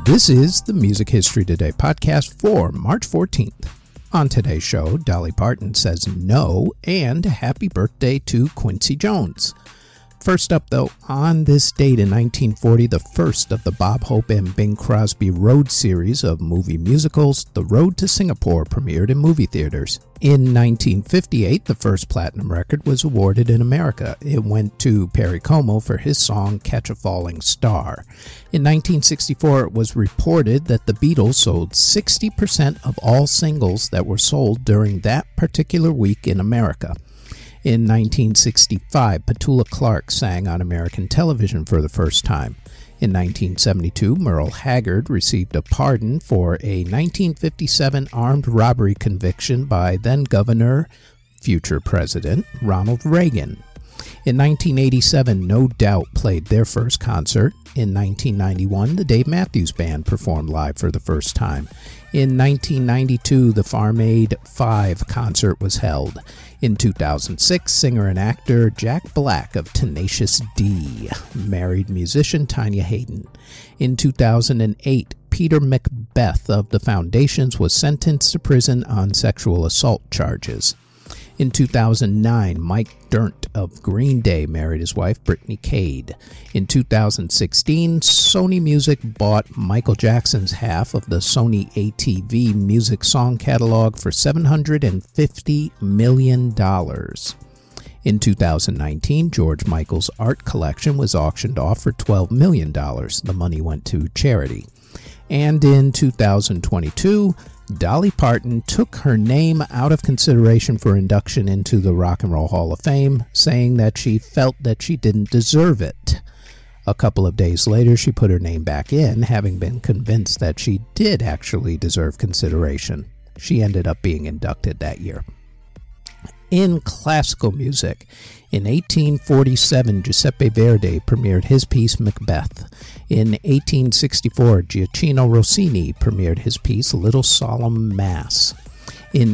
This is the Music History Today podcast for March 14th. On today's show, Dolly Parton says no and happy birthday to Quincy Jones. First up, though, on this date in 1940, the first of the Bob Hope and Bing Crosby Road series of movie musicals, The Road to Singapore, premiered in movie theaters. In 1958, the first platinum record was awarded in America. It went to Perry Como for his song Catch a Falling Star. In 1964, it was reported that the Beatles sold 60% of all singles that were sold during that particular week in America. In 1965, Petula Clark sang on American television for the first time. In 1972, Merle Haggard received a pardon for a 1957 armed robbery conviction by then-Governor, future President, Ronald Reagan. In 1987, No Doubt played their first concert. In 1991, the Dave Matthews Band performed live for the first time. In 1992, the Farm Aid 5 concert was held. In 2006, singer and actor Jack Black of Tenacious D married musician Tanya Hayden. In 2008, Peter Macbeth of The Foundations was sentenced to prison on sexual assault charges. In 2009, Mike Dirnt of Green Day married his wife Brittany Cade. In 2016, Sony Music bought Michael Jackson's half of the Sony ATV music song catalog for $750 million. In 2019, George Michael's art collection was auctioned off for $12 million. The money went to charity. And in 2022, Dolly Parton took her name out of consideration for induction into the Rock and Roll Hall of Fame, saying that she felt that she didn't deserve it. A couple of days later, she put her name back in, having been convinced that she did actually deserve consideration. She ended up being inducted that year. In classical music, in 1847, Giuseppe Verdi premiered his piece Macbeth. In 1864, Gioacchino Rossini premiered his piece Little Solemn Mass. In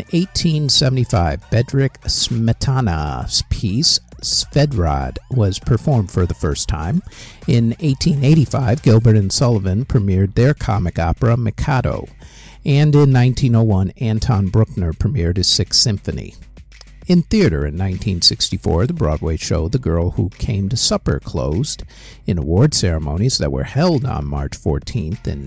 1875, Bedřich Smetana's piece Svedrad was performed for the first time. In 1885, Gilbert and Sullivan premiered their comic opera Mikado. And in 1901, Anton Bruckner premiered his Sixth Symphony. In theater in 1964, the Broadway show The Girl Who Came to Supper closed. In award ceremonies that were held on March 14th in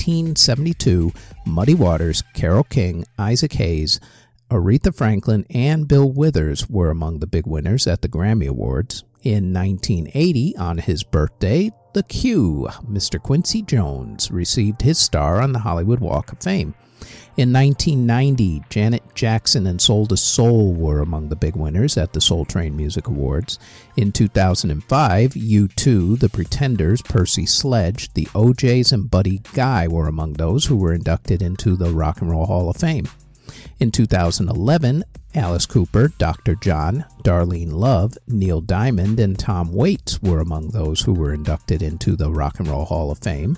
1972, Muddy Waters, Carole King, Isaac Hayes, Aretha Franklin, and Bill Withers were among the big winners at the Grammy Awards. In 1980, on his birthday, The Cue, Mr. Quincy Jones, received his star on the Hollywood Walk of Fame. In 1990, Janet Jackson and Soul II Soul were among the big winners at the Soul Train Music Awards. In 2005, U2, The Pretenders, Percy Sledge, the O'Jays, and Buddy Guy were among those who were inducted into the Rock and Roll Hall of Fame. In 2011, Alice Cooper, Dr. John, Darlene Love, Neil Diamond, and Tom Waits were among those who were inducted into the Rock and Roll Hall of Fame.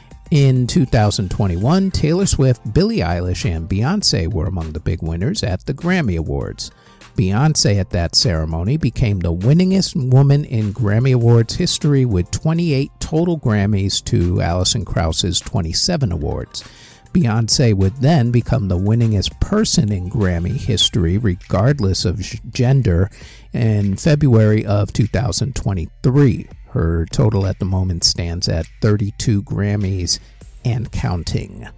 In 2021, Taylor Swift, Billie Eilish, and Beyoncé were among the big winners at the Grammy Awards. Beyoncé at that ceremony became the winningest woman in Grammy Awards history with 28 total Grammys to Alison Krauss's 27 awards. Beyoncé would then become the winningest person in Grammy history, regardless of gender, in February of 2023. Her total at the moment stands at 32 Grammys and counting.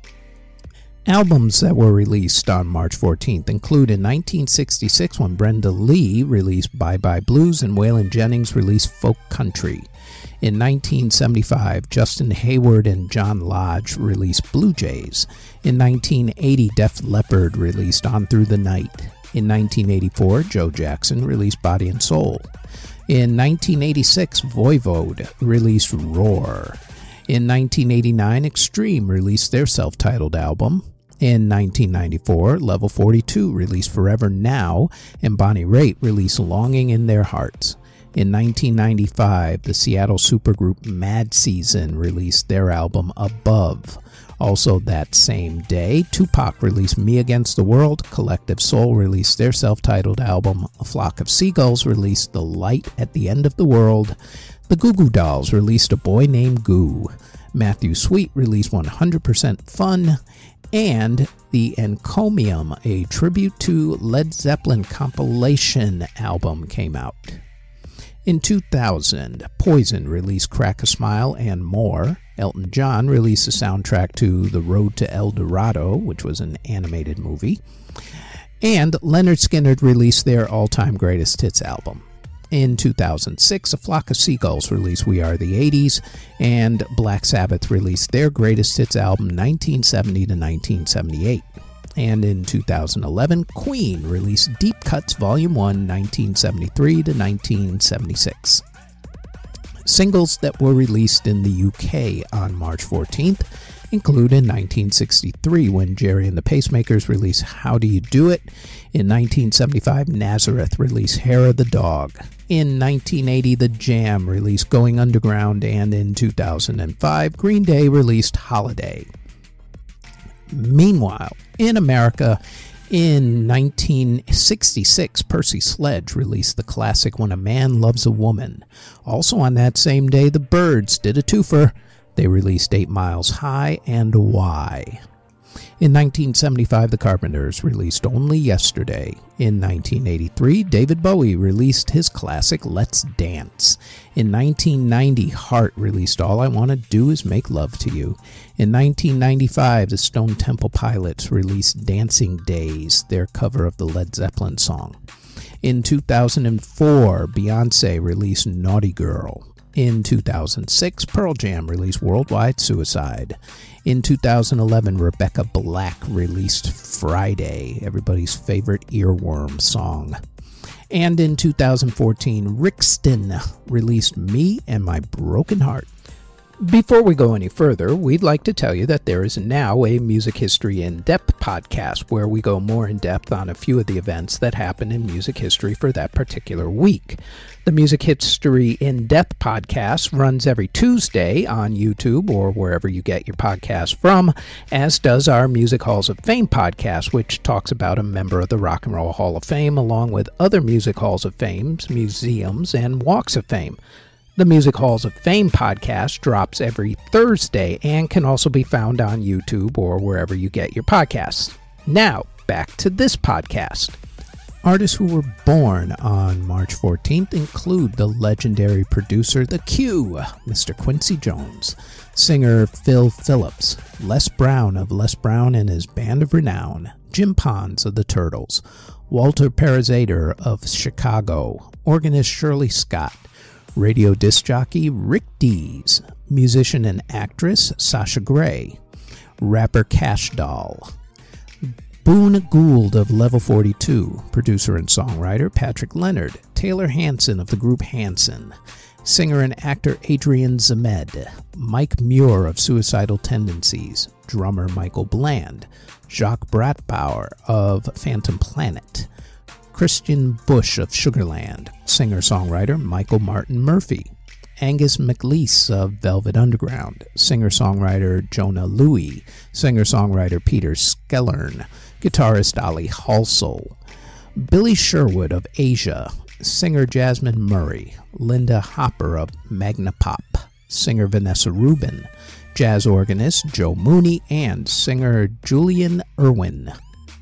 Albums that were released on March 14th include in 1966 when Brenda Lee released Bye Bye Blues and Waylon Jennings released Folk Country. In 1975, Justin Hayward and John Lodge released Blue Jays. In 1980, Def Leppard released On Through the Night. In 1984, Joe Jackson released Body and Soul. In 1986, Voivode released Roar. In 1989, Extreme released their self-titled album. In 1994, Level 42 released Forever Now, and Bonnie Raitt released Longing in Their Hearts. In 1995, the Seattle supergroup Mad Season released their album Above. Also that same day, Tupac released Me Against the World, Collective Soul released their self-titled album, A Flock of Seagulls released The Light at the End of the World, The Goo Goo Dolls released A Boy Named Goo. Matthew Sweet released 100% Fun. And the Encomium, a tribute to Led Zeppelin compilation album, came out. In 2000, Poison released Crack a Smile and More. Elton John released the soundtrack to The Road to El Dorado, which was an animated movie. And Lynyrd Skynyrd released their all-time greatest hits album. In 2006, A Flock of Seagulls released We Are the 80s, and Black Sabbath released their greatest hits album 1970 to 1978. And in 2011, Queen released Deep Cuts Volume 1, 1973 to 1976. Singles that were released in the UK on March 14th include in 1963 when Jerry and the Pacemakers released How Do You Do It. In 1975, Nazareth released Hair of the Dog. In 1980, The Jam released Going Underground, and in 2005, Green Day released Holiday. Meanwhile, in America, in 1966, Percy Sledge released the classic When a Man Loves a Woman. Also on that same day, the Byrds did a twofer. They released 8 Miles High and Why. In 1975, the Carpenters released Only Yesterday. In 1983, David Bowie released his classic Let's Dance. In 1990, Heart released All I Want to Do Is Make Love to You. In 1995, the Stone Temple Pilots released Dancing Days, their cover of the Led Zeppelin song. In 2004, Beyoncé released Naughty Girl. In 2006, Pearl Jam released Worldwide Suicide. In 2011, Rebecca Black released Friday, everybody's favorite earworm song. And in 2014, Rixton released Me and My Broken Heart. Before we go any further, we'd like to tell you that there is now a Music History In-Depth podcast where we go more in-depth on a few of the events that happened in music history for that particular week. The Music History In-Depth podcast runs every Tuesday on YouTube or wherever you get your podcast from, as does our Music Halls of Fame podcast, which talks about a member of the Rock and Roll Hall of Fame along with other Music Halls of Fame, museums, and walks of fame. The Music Halls of Fame podcast drops every Thursday and can also be found on YouTube or wherever you get your podcasts. Now, back to this podcast. Artists who were born on March 14th include the legendary producer The Q, Mr. Quincy Jones, singer Phil Phillips, Les Brown of Les Brown and his Band of Renown, Jim Pons of the Turtles, Walter Parazater of Chicago, organist Shirley Scott, radio disc jockey Rick Dees, musician and actress Sasha Grey, rapper Cash Doll, Boone Gould of Level 42, producer and songwriter Patrick Leonard, Taylor Hanson of the group Hanson, singer and actor Adrian Zemed, Mike Muir of Suicidal Tendencies, drummer Michael Bland, Jacques Bratbauer of Phantom Planet, Christian Bush of Sugarland, singer-songwriter Michael Martin Murphy, Angus MacLeese of Velvet Underground, singer-songwriter Jonah Louie, singer-songwriter Peter Skellern, guitarist Ali Halsall, Billy Sherwood of Asia, singer Jasmine Murray, Linda Hopper of Magna Pop, singer Vanessa Rubin, jazz organist Joe Mooney, and singer Julian Irwin.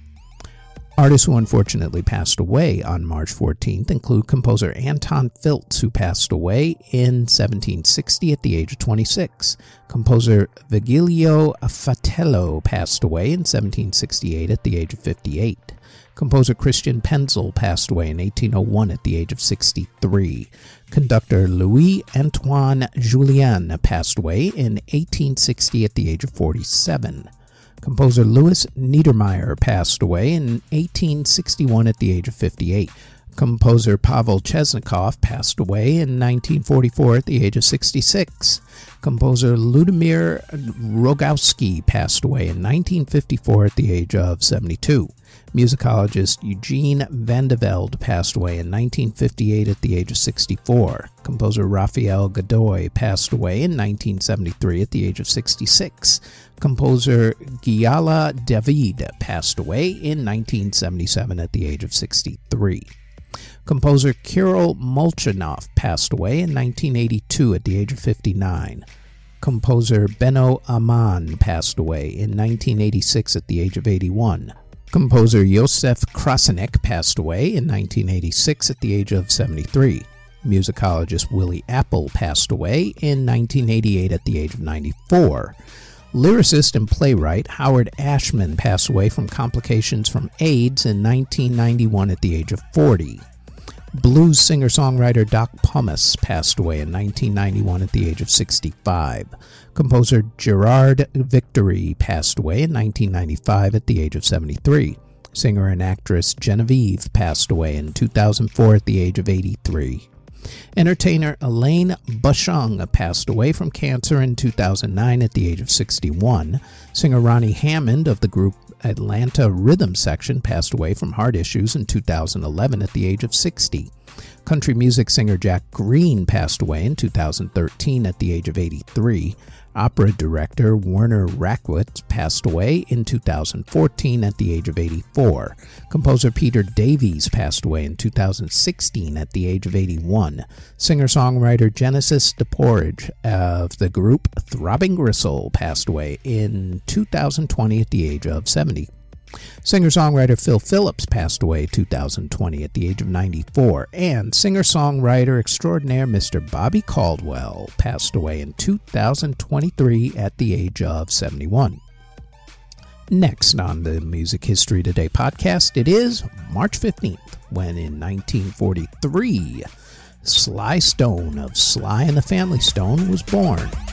Artists who unfortunately passed away on March 14th include composer Anton Filtz, who passed away in 1760 at the age of 26. Composer Vigilio Fatello passed away in 1768 at the age of 58. Composer Christian Penzel passed away in 1801 at the age of 63. Conductor Louis-Antoine Jullien passed away in 1860 at the age of 47. Composer Louis Niedermeyer passed away in 1861 at the age of 58. Composer Pavel Chesnikov passed away in 1944 at the age of 66. Composer Ludimir Rogowski passed away in 1954 at the age of 72. Musicologist Eugene Van de Velde passed away in 1958 at the age of 64. Composer Raphael Godoy passed away in 1973 at the age of 66. Composer Gyala David passed away in 1977 at the age of 63. Composer Kirill Molchanov passed away in 1982 at the age of 59. Composer Benno Aman passed away in 1986 at the age of 81. Composer Yosef Krasnick passed away in 1986 at the age of 73. Musicologist Willie Apple passed away in 1988 at the age of 94. Lyricist and playwright Howard Ashman passed away from complications from AIDS in 1991 at the age of 40. Blues singer-songwriter Doc Pomus passed away in 1991 at the age of 65. Composer Gerard Victory passed away in 1995 at the age of 73. Singer and actress Genevieve passed away in 2004 at the age of 83. Entertainer Elaine Bashung passed away from cancer in 2009 at the age of 61. Singer Ronnie Hammond of the group Atlanta Rhythm Section passed away from heart issues in 2011 at the age of 60. Country music singer Jack Green passed away in 2013 at the age of 83. Opera director Werner Rackwitz passed away in 2014 at the age of 84. Composer Peter Davies passed away in 2016 at the age of 81. Singer-songwriter Genesis DePorridge of the group Throbbing Gristle passed away in 2020 at the age of 70. Singer-songwriter Phil Phillips passed away 2020 at the age of 94, and singer-songwriter extraordinaire Mr. Bobby Caldwell passed away in 2023 at the age of 71. Next on the Music History Today podcast, it is March 15th, when in 1943, Sly Stone of Sly and the Family Stone was born.